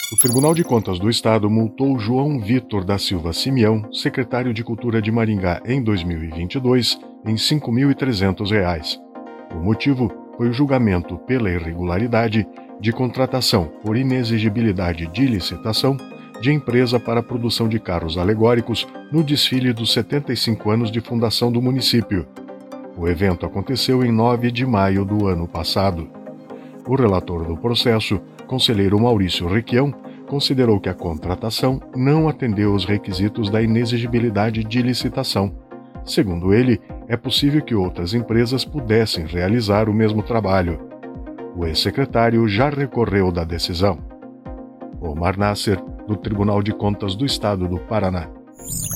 O Tribunal de Contas do Estado multou João Vitor da Silva Simeão, secretário de Cultura de Maringá, em 2022, em R$ 5.300. O motivo foi o julgamento pela irregularidade de contratação por inexigibilidade de licitação de empresa para a produção de carros alegóricos no desfile dos 75 anos de fundação do município. O evento aconteceu em 9 de maio do ano passado. O relator do processo, conselheiro Maurício Requião, considerou que a contratação não atendeu os requisitos da inexigibilidade de licitação. Segundo ele, é possível que outras empresas pudessem realizar o mesmo trabalho. O ex-secretário já recorreu da decisão. Omar Nasser, do Tribunal de Contas do Estado do Paraná.